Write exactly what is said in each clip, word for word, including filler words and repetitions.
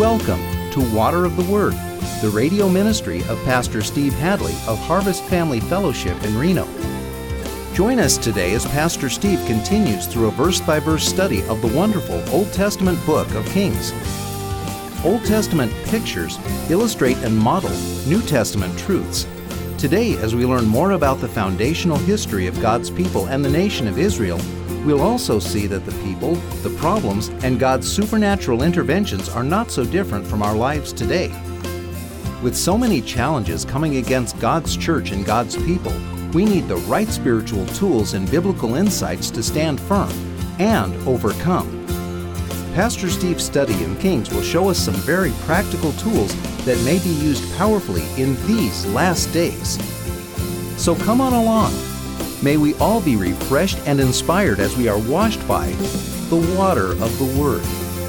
Welcome to Water of the Word, the radio ministry of Pastor Steve Hadley of Harvest Family Fellowship in Reno. Join us today as Pastor Steve continues through a verse-by-verse study of the wonderful Old Testament book of Kings. Old Testament pictures illustrate and model New Testament truths. Today, as we learn more about the foundational history of God's people and the nation of Israel, we'll also see that the people, the problems, and God's supernatural interventions are not so different from our lives today. With so many challenges coming against God's church and God's people, we need the right spiritual tools and biblical insights to stand firm and overcome. Pastor Steve's study in Kings will show us some very practical tools that may be used powerfully in these last days. So come on along. May we all be refreshed and inspired as we are washed by the water of the Word.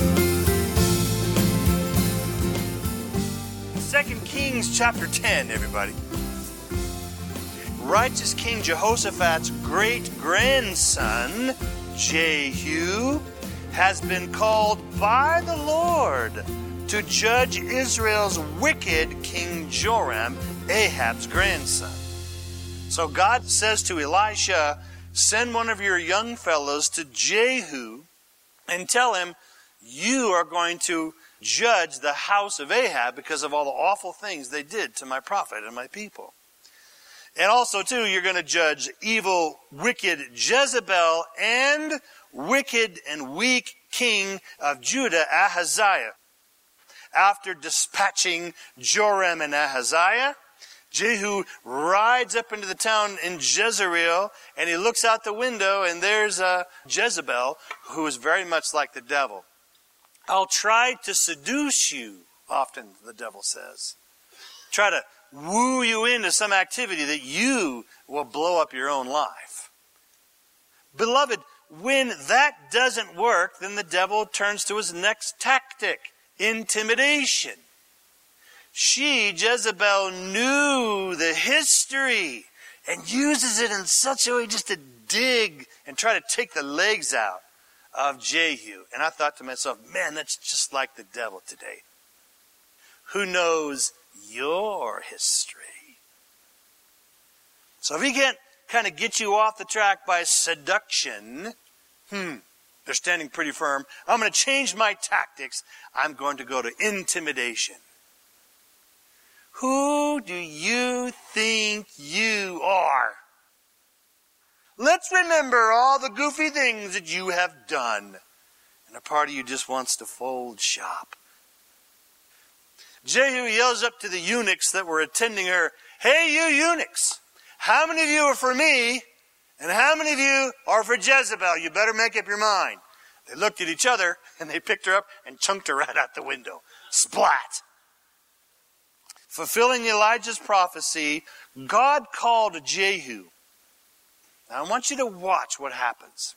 Second Kings chapter ten, everybody. Righteous King Jehoshaphat's great-grandson, Jehu, has been called by the Lord to judge Israel's wicked King Joram, Ahab's grandson. So God says to Elisha, send one of your young fellows to Jehu and tell him, you are going to judge the house of Ahab because of all the awful things they did to my prophet and my people. And also, too, you're going to judge evil, wicked Jezebel and wicked and weak king of Judah, Ahaziah. After dispatching Joram and Ahaziah, Jehu rides up into the town in Jezreel, and he looks out the window, and there's uh, Jezebel, who is very much like the devil. I'll try to seduce you, often the devil says. Try to woo you into some activity that you will blow up your own life. Beloved, when that doesn't work, then the devil turns to his next tactic, intimidation. She, Jezebel, knew the history and uses it in such a way just to dig and try to take the legs out of Jehu. And I thought to myself, man, that's just like the devil today. Who knows your history? So if he can't kind of get you off the track by seduction, hmm, they're standing pretty firm. I'm going to change my tactics. I'm going to go to intimidation. Who do you think you are? Let's remember all the goofy things that you have done. And a part of you just wants to fold shop. Jehu yells up to the eunuchs that were attending her, hey, you eunuchs, how many of you are for me and how many of you are for Jezebel? You better make up your mind. They looked at each other and they picked her up and chunked her right out the window. Splat! Fulfilling Elijah's prophecy, God called Jehu. Now I want you to watch what happens.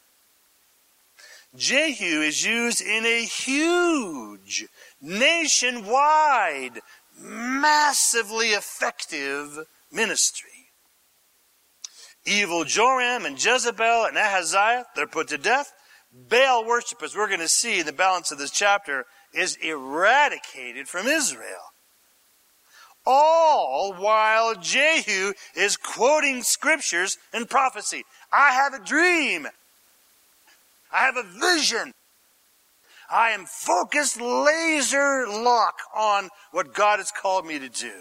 Jehu is used in a huge, nationwide, massively effective ministry. Evil Joram and Jezebel and Ahaziah, they're put to death. Baal worship, as we're going to see in the balance of this chapter, is eradicated from Israel. All while Jehu is quoting scriptures and prophecy. I have a dream. I have a vision. I am focused, laser lock on what God has called me to do.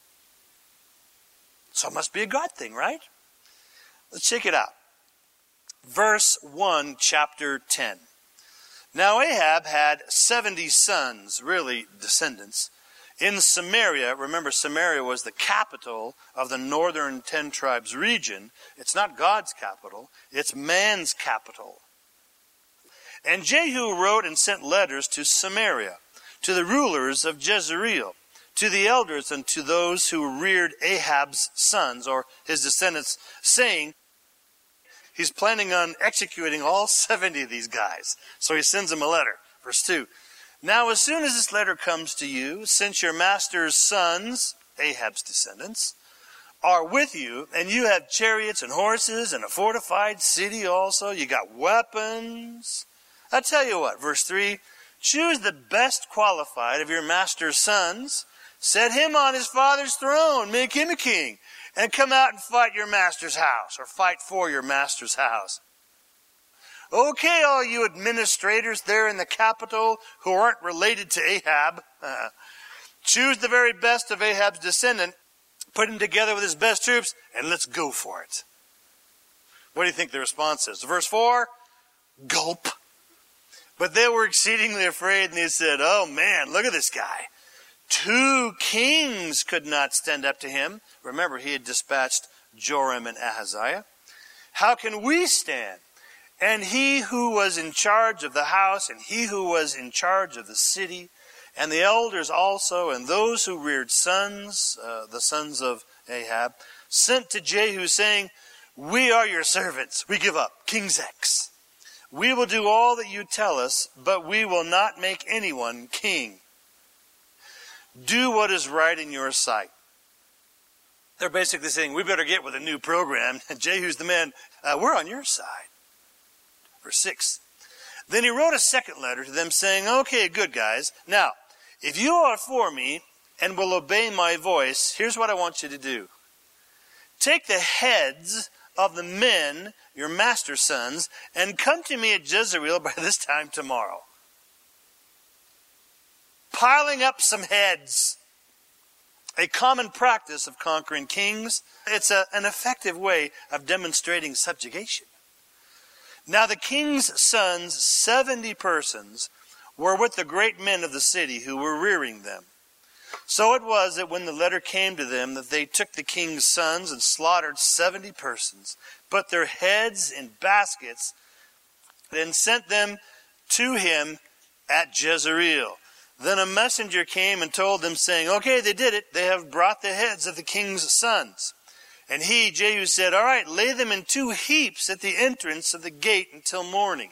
So it must be a God thing, right? Let's check it out. Verse one, chapter ten. Now Ahab had seventy sons, really descendants, in Samaria. Remember, Samaria was the capital of the northern ten tribes region. It's not God's capital. It's man's capital. And Jehu wrote and sent letters to Samaria, to the rulers of Jezreel, to the elders and to those who reared Ahab's sons, or his descendants, saying, he's planning on executing all seventy of these guys. So he sends them a letter. Verse two. Now, as soon as this letter comes to you, since your master's sons, Ahab's descendants, are with you, and you have chariots and horses and a fortified city also, you got weapons. I tell you what, verse three, Choose the best qualified of your master's sons, set him on his father's throne, make him a king, and come out and fight your master's house, or fight for your master's house. Okay, all you administrators there in the capital who aren't related to Ahab, uh, choose the very best of Ahab's descendant, put him together with his best troops, and let's go for it. What do you think the response is? Verse four, gulp. But they were exceedingly afraid, and they said, oh man, look at this guy. Two kings could not stand up to him. Remember, he had dispatched Joram and Ahaziah. How can we stand? And he who was in charge of the house, and he who was in charge of the city, and the elders also, and those who reared sons, uh, the sons of Ahab, sent to Jehu, saying, we are your servants. We give up. King Zex. We will do all that you tell us, but we will not make anyone king. Do what is right in your sight. They're basically saying, we better get with a new program. And Jehu's the man, uh, we're on your side. Verse six. Then he wrote a second letter to them saying, okay, good guys. Now, if you are for me and will obey my voice, here's what I want you to do. Take the heads of the men, your master's sons, and come to me at Jezreel by this time tomorrow. Piling up some heads. A common practice of conquering kings. It's a, an effective way of demonstrating subjugation. Now the king's sons, seventy persons, were with the great men of the city who were rearing them. So it was that when the letter came to them that they took the king's sons and slaughtered seventy persons, put their heads in baskets, and sent them to him at Jezreel. Then a messenger came and told them, saying, okay, they did it. They have brought the heads of the king's sons. And he, Jehu, said, all right, lay them in two heaps at the entrance of the gate until morning.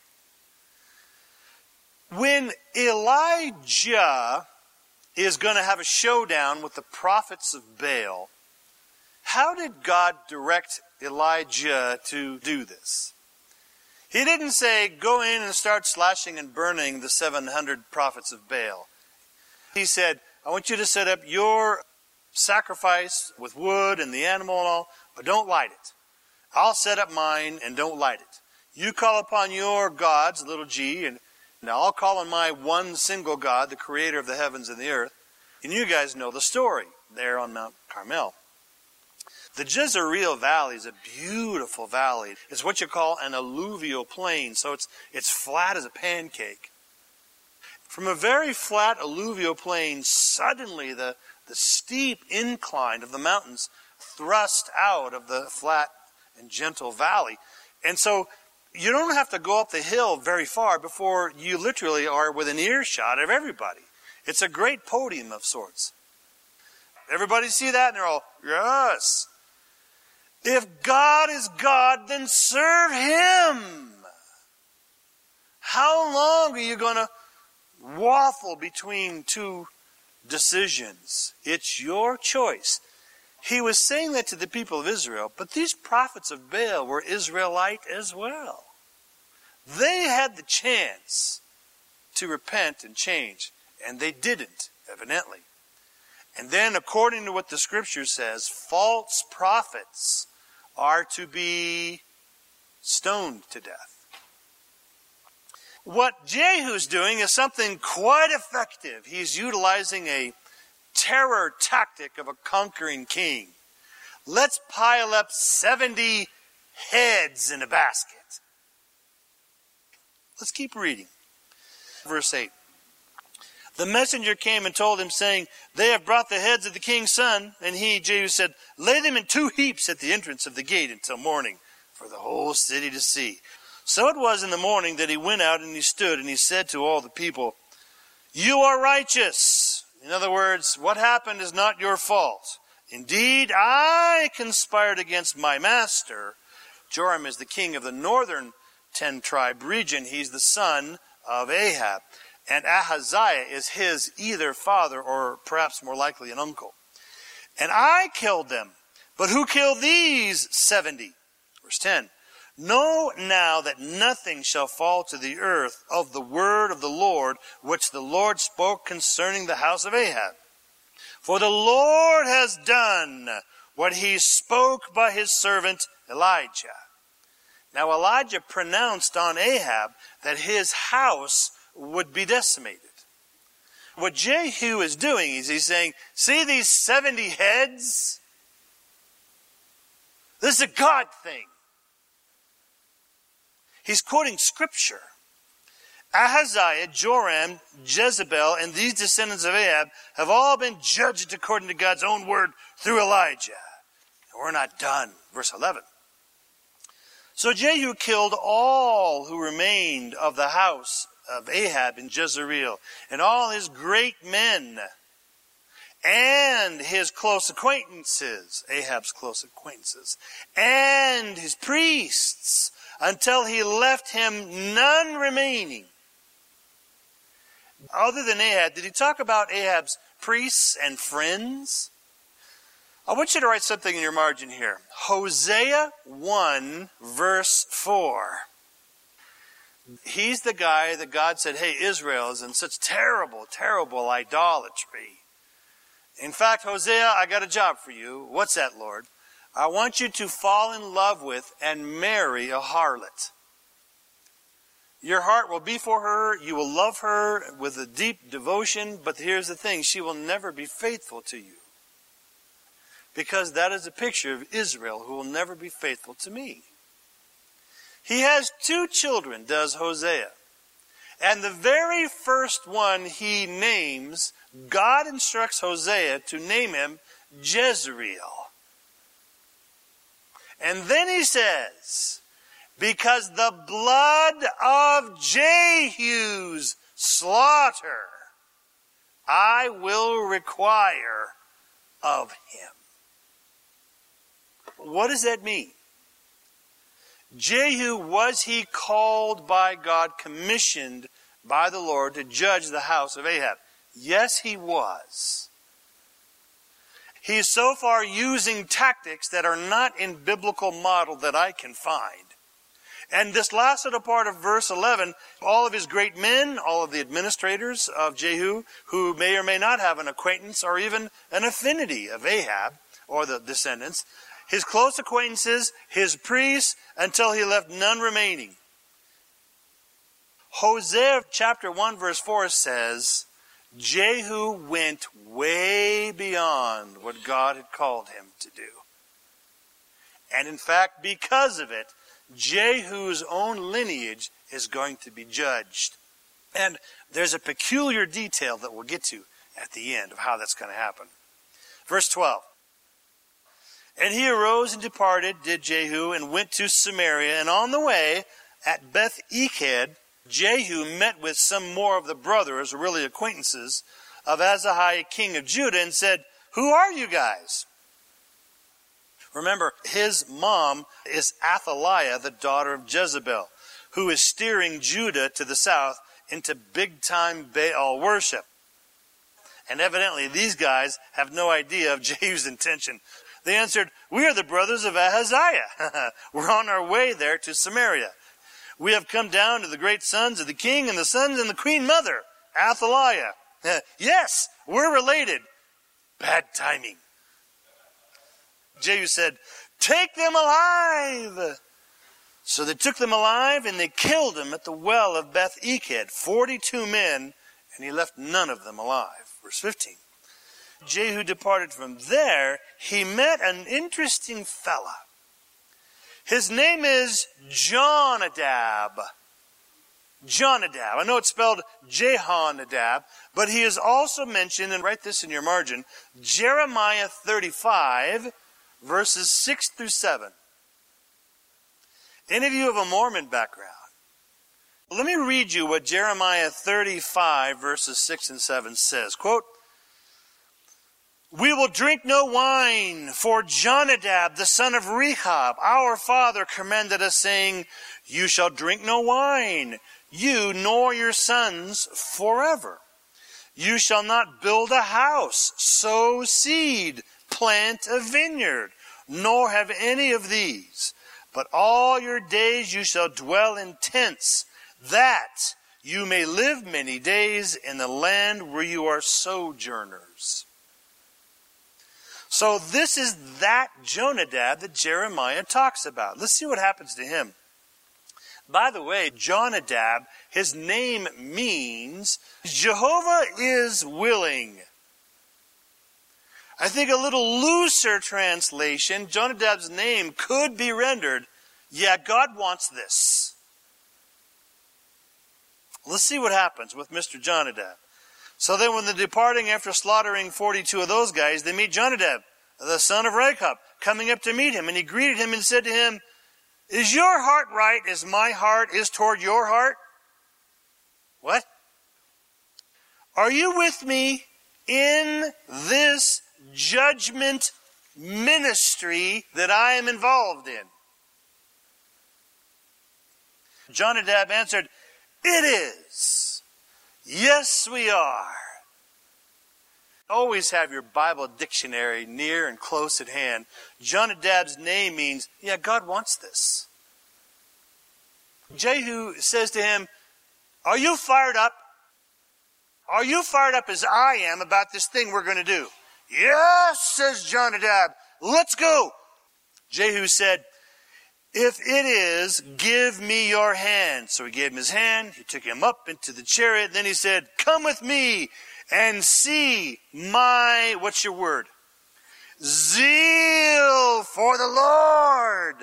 When Elijah is going to have a showdown with the prophets of Baal, how did God direct Elijah to do this? He didn't say, go in and start slashing and burning the seven hundred prophets of Baal. He said, I want you to set up your sacrifice with wood and the animal and all, but don't light it. I'll set up mine and don't light it. You call upon your gods, little g, and now I'll call on my one single God, the creator of the heavens and the earth. And you guys know the story there on Mount Carmel. The Jezreel Valley is a beautiful valley. It's what you call an alluvial plain, so it's it's flat as a pancake. From a very flat alluvial plain, suddenly the, the steep incline of the mountains thrust out of the flat and gentle valley. And so you don't have to go up the hill very far before you literally are within earshot of everybody. It's a great podium of sorts. Everybody see that? And they're all, yes. If God is God, then serve Him. How long are you going to waffle between two decisions? It's your choice. He was saying that to the people of Israel, but these prophets of Baal were Israelite as well. They had the chance to repent and change, and they didn't, evidently. And then, according to what the Scripture says, false prophets are to be stoned to death. What Jehu's doing is something quite effective. He's utilizing a terror tactic of a conquering king. Let's pile up seventy heads in a basket. Let's keep reading. Verse eight. The messenger came and told him, saying, they have brought the heads of the king's son. And he, Jehu, said, lay them in two heaps at the entrance of the gate until morning, for the whole city to see. So it was in the morning that he went out and he stood, and he said to all the people, you are righteous. In other words, what happened is not your fault. Indeed, I conspired against my master. Joram is the king of the northern ten-tribe region. He's the son of Ahab. And Ahaziah is his either father or perhaps more likely an uncle. And I killed them. But who killed these seventy? Verse ten. Know now that nothing shall fall to the earth of the word of the Lord, which the Lord spoke concerning the house of Ahab. For the Lord has done what he spoke by his servant Elijah. Now Elijah pronounced on Ahab that his house would be decimated. What Jehu is doing is he's saying, see these seventy heads? This is a God thing. He's quoting scripture. Ahaziah, Joram, Jezebel, and these descendants of Ahab have all been judged according to God's own word through Elijah. And we're not done. Verse eleven. So Jehu killed all who remained of the house of Ahab in Jezreel, and all his great men, and his close acquaintances, Ahab's close acquaintances, and his priests, until he left him none remaining. Other than Ahab, did he talk about Ahab's priests and friends? I want you to write something in your margin here. Hosea one, verse four. He's the guy that God said, hey, Israel is in such terrible, terrible idolatry. In fact, Hosea, I got a job for you. What's that, Lord? I want you to fall in love with and marry a harlot. Your heart will be for her. You will love her with a deep devotion. But here's the thing. She will never be faithful to you. Because that is a picture of Israel who will never be faithful to me. He has two children, does Hosea. And the very first one he names, God instructs Hosea to name him Jezreel. And then he says, because the blood of Jehu's slaughter I will require of him. What does that mean? Jehu, was he called by God, commissioned by the Lord to judge the house of Ahab? Yes, he was. He is so far using tactics that are not in biblical model that I can find. And this last little part of verse eleven, all of his great men, all of the administrators of Jehu, who may or may not have an acquaintance or even an affinity of Ahab or the descendants, his close acquaintances, his priests, until he left none remaining. Hosea chapter one verse four says, Jehu went way beyond what God had called him to do. And in fact, because of it, Jehu's own lineage is going to be judged. And there's a peculiar detail that we'll get to at the end of how that's going to happen. Verse twelve. And he arose and departed, did Jehu, and went to Samaria. And on the way, at Beth-Eked, Jehu met with some more of the brothers, or really acquaintances, of Ahaziah, king of Judah, and said, who are you guys? Remember, his mom is Athaliah, the daughter of Jezebel, who is steering Judah to the south into big-time Baal worship. And evidently, these guys have no idea of Jehu's intention. They answered, we are the brothers of Ahaziah. We're on our way there to Samaria. We have come down to the great sons of the king and the sons and the queen mother, Athaliah. Yes, we're related. Bad timing. Jehu said, take them alive. So they took them alive and they killed them at the well of Beth-Eked, forty-two men, and he left none of them alive. Verse fifteen. Jehu departed from there. He met an interesting fella. His name is Jonadab. Jonadab. I know it's spelled Jehonadab, but he is also mentioned, and write this in your margin, Jeremiah thirty-five, verses six through seven. Any of you have a Mormon background? Let me read you what Jeremiah thirty-five, verses six and seven says. Quote, we will drink no wine, for Jonadab, the son of Rechab, our father, commanded us, saying, you shall drink no wine, you nor your sons forever. You shall not build a house, sow seed, plant a vineyard, nor have any of these. but all your days you shall dwell in tents, that you may live many days in the land where you are sojourners. So this is that Jonadab that Jeremiah talks about. Let's see what happens to him. By the way, Jonadab, his name means Jehovah is willing. I think a little looser translation, Jonadab's name could be rendered, yeah, God wants this. Let's see what happens with Mister Jonadab. So then when they're departing after slaughtering forty-two of those guys, they meet Jonadab, the son of Rechab, coming up to meet him. And he greeted him and said to him, is your heart right as my heart is toward your heart? What? Are you with me in this judgment ministry that I am involved in? Jonadab answered, it is. Yes, we are. Always have your Bible dictionary near and close at hand. Jonadab's name means, yeah, God wants this. Jehu says to him, are you fired up? Are you fired up as I am about this thing we're going to do? Yes, says Jonadab, let's go. Jehu said, if it is, give me your hand. So he gave him his hand. He took him up into the chariot. Then he said, come with me and see my, what's your word? Zeal for the Lord.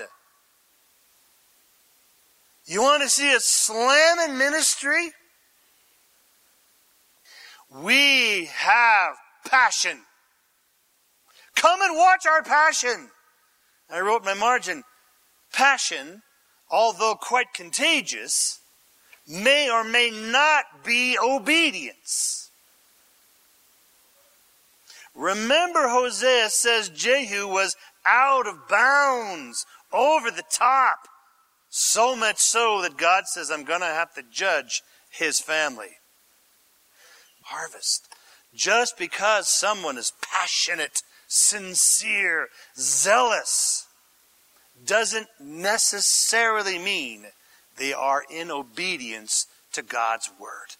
You want to see a slamming ministry? We have passion. Come and watch our passion. I wrote in my margin, passion, although quite contagious, may or may not be obedience. Remember, Hosea says Jehu was out of bounds, over the top. So much so that God says, I'm going to have to judge his family. Harvest. Just because someone is passionate, sincere, zealous, doesn't necessarily mean they are in obedience to God's word.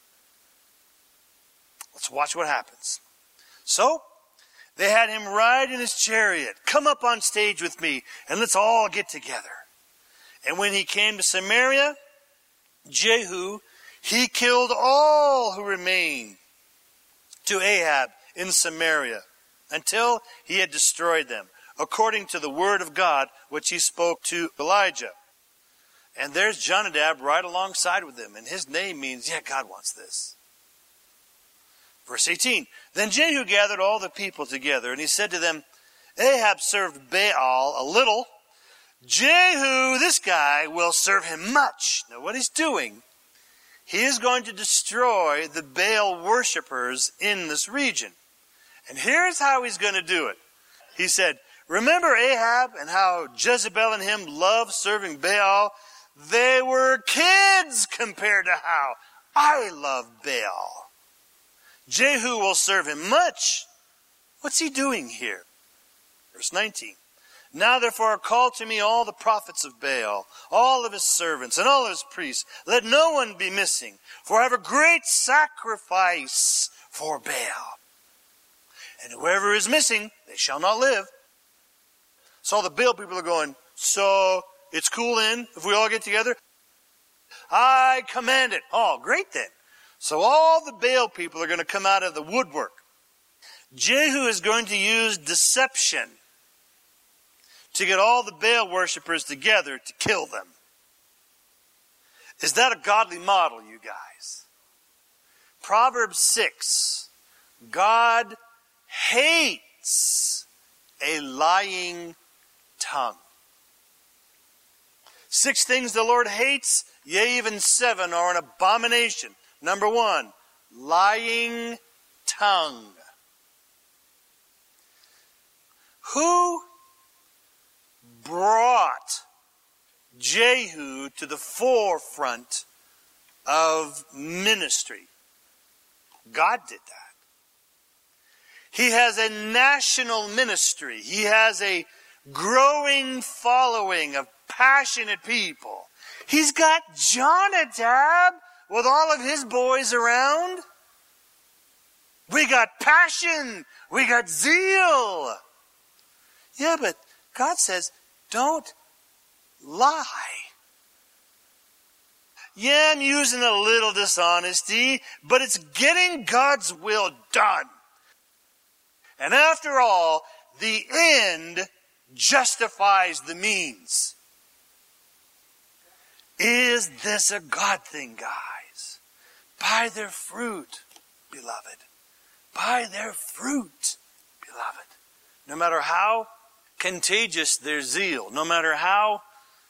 Let's watch what happens. So, they had him ride in his chariot. Come up on stage with me, and let's all get together. And when he came to Samaria, Jehu, he killed all who remained to Ahab in Samaria until he had destroyed them, according to the word of God which he spoke to Elijah. And there's Jonadab right alongside with him, and his name means, yeah, God wants this. Verse eighteen, then Jehu gathered all the people together, and he said to them, Ahab served Baal a little. Jehu, this guy, will serve him much. Now what he's doing, he is going to destroy the Baal worshippers in this region. And here's how he's going to do it. He said, remember Ahab and how Jezebel and him loved serving Baal? They were kids compared to how I love Baal. Jehu will serve him much. What's he doing here? Verse nineteen. Now therefore call to me all the prophets of Baal, all of his servants, and all of his priests. Let no one be missing, for I have a great sacrifice for Baal. And whoever is missing, they shall not live. So the Baal people are going, so it's cool then if we all get together? I command it. Oh, great then. So all the Baal people are going to come out of the woodwork. Jehu is going to use deception to get all the Baal worshippers together to kill them. Is that a godly model, you guys? Proverbs six. God hates a lying tongue. Six things the Lord hates, yea, even seven are an abomination. Number one, lying tongue. Who brought Jehu to the forefront of ministry? God did that. He has a national ministry. He has a growing following of passionate people. He's got Jonadab with all of his boys around. We got passion. We got zeal. Yeah, but God says, don't lie. Yeah, I'm using a little dishonesty, but it's getting God's will done. And after all, the end justifies the means. Is this a God thing, guys? By their fruit, beloved. By their fruit, beloved. No matter how contagious their zeal, no matter how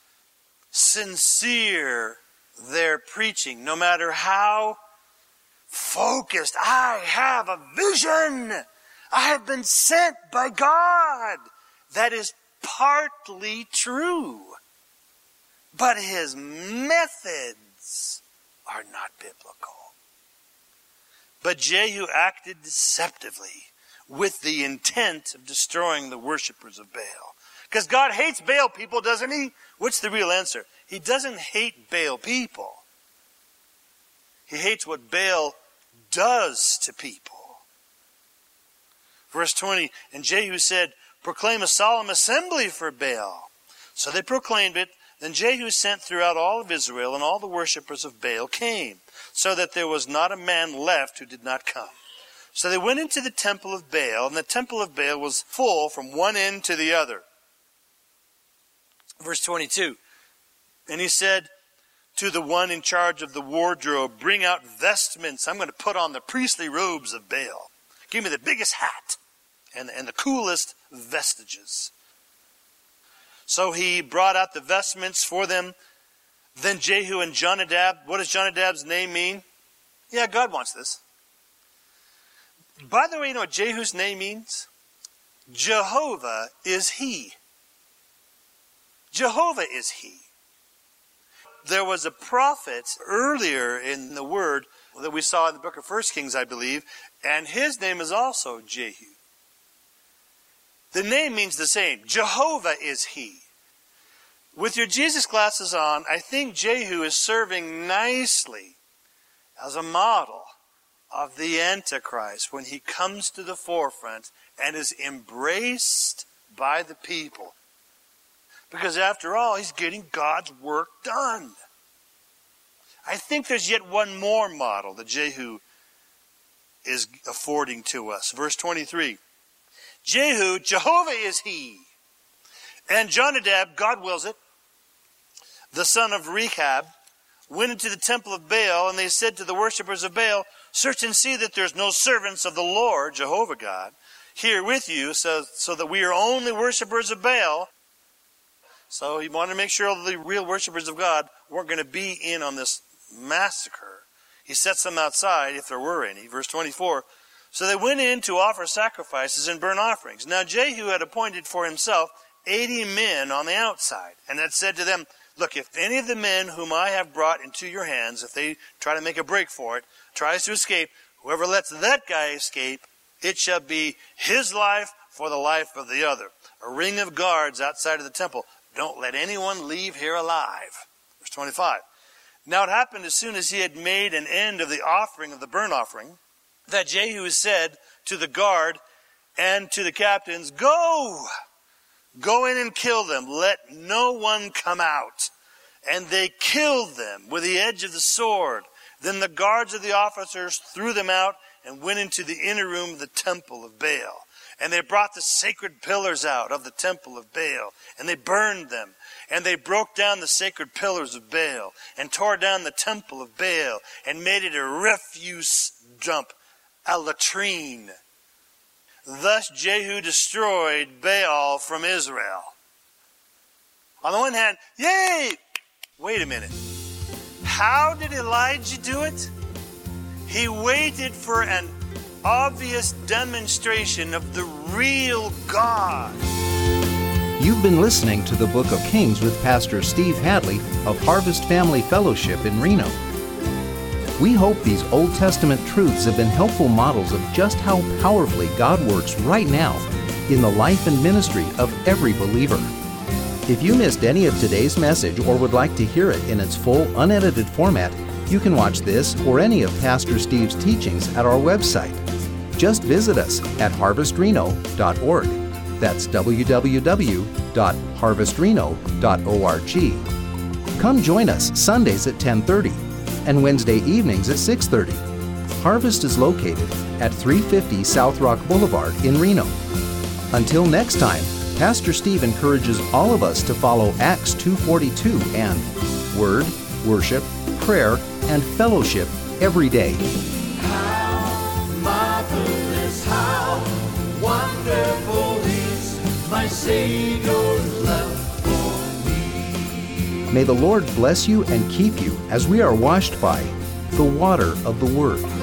sincere their preaching, no matter how focused, I have a vision. I have been sent by God. That is partly true. But his methods are not biblical. But Jehu acted deceptively with the intent of destroying the worshipers of Baal. Because God hates Baal people, doesn't he? What's the real answer? He doesn't hate Baal people. He hates what Baal does to people. Verse twenty, and Jehu said, proclaim a solemn assembly for Baal. So they proclaimed it. Then Jehu sent throughout all of Israel, and all the worshippers of Baal came, so that there was not a man left who did not come. So they went into the temple of Baal, and the temple of Baal was full from one end to the other. Verse twenty-two, and he said to the one in charge of the wardrobe, bring out vestments. I'm going to put on the priestly robes of Baal. Give me the biggest hat and, and the coolest vestiges. So he brought out the vestments for them. Then Jehu and Jonadab. What does Jonadab's name mean? Yeah, God wants this. By the way, you know what Jehu's name means? Jehovah is he. Jehovah is he. There was a prophet earlier in the word that we saw in the book of First Kings, I believe, and his name is also Jehu. The name means the same. Jehovah is he. With your Jesus glasses on, I think Jehu is serving nicely as a model of the Antichrist when he comes to the forefront and is embraced by the people. Because after all, he's getting God's work done. I think there's yet one more model that Jehu is affording to us. Verse twenty-three. Jehu, Jehovah is he. And Jonadab, God wills it, the son of Rechab, went into the temple of Baal, and they said to the worshippers of Baal, search and see that there's no servants of the Lord, Jehovah God, here with you, so, so that we are only worshippers of Baal. So he wanted to make sure the real worshippers of God weren't going to be in on this massacre. He sets them outside, if there were any. Verse twenty-four, so they went in to offer sacrifices and burnt offerings. Now Jehu had appointed for himself eighty men on the outside, and had said to them, look, if any of the men whom I have brought into your hands, if they try to make a break for it, tries to escape, whoever lets that guy escape, it shall be his life for the life of the other. A ring of guards outside of the temple. Don't let anyone leave here alive. Verse twenty-five. Now it happened as soon as he had made an end of the offering of the burnt offering, that Jehu said to the guard and to the captains, go! Go in and kill them. Let no one come out. And they killed them with the edge of the sword. Then the guards of the officers threw them out and went into the inner room of the temple of Baal. And they brought the sacred pillars out of the temple of Baal, and they burned them. And they broke down the sacred pillars of Baal, and tore down the temple of Baal, and made it a refuse dump, a latrine. Thus Jehu destroyed Baal from Israel. On the one hand, yay! Wait a minute. How did Elijah do it? He waited for an obvious demonstration of the real God. You've been listening to the Book of Kings with Pastor Steve Hadley of Harvest Family Fellowship in Reno. We hope these Old Testament truths have been helpful models of just how powerfully God works right now in the life and ministry of every believer. If you missed any of today's message or would like to hear it in its full, unedited format, you can watch this or any of Pastor Steve's teachings at our website. Just visit us at harvest reno dot org. That's w w w dot harvest reno dot org. Come join us Sundays at ten thirty and Wednesday evenings at six thirty. Harvest is located at three fifty South Rock Boulevard in Reno. Until next time, Pastor Steve encourages all of us to follow Acts two forty-two and Word, Worship, Prayer, and Fellowship every day. How marvelous, how wonderful is my Savior's love for me. May the Lord bless you and keep you as we are washed by the water of the Word.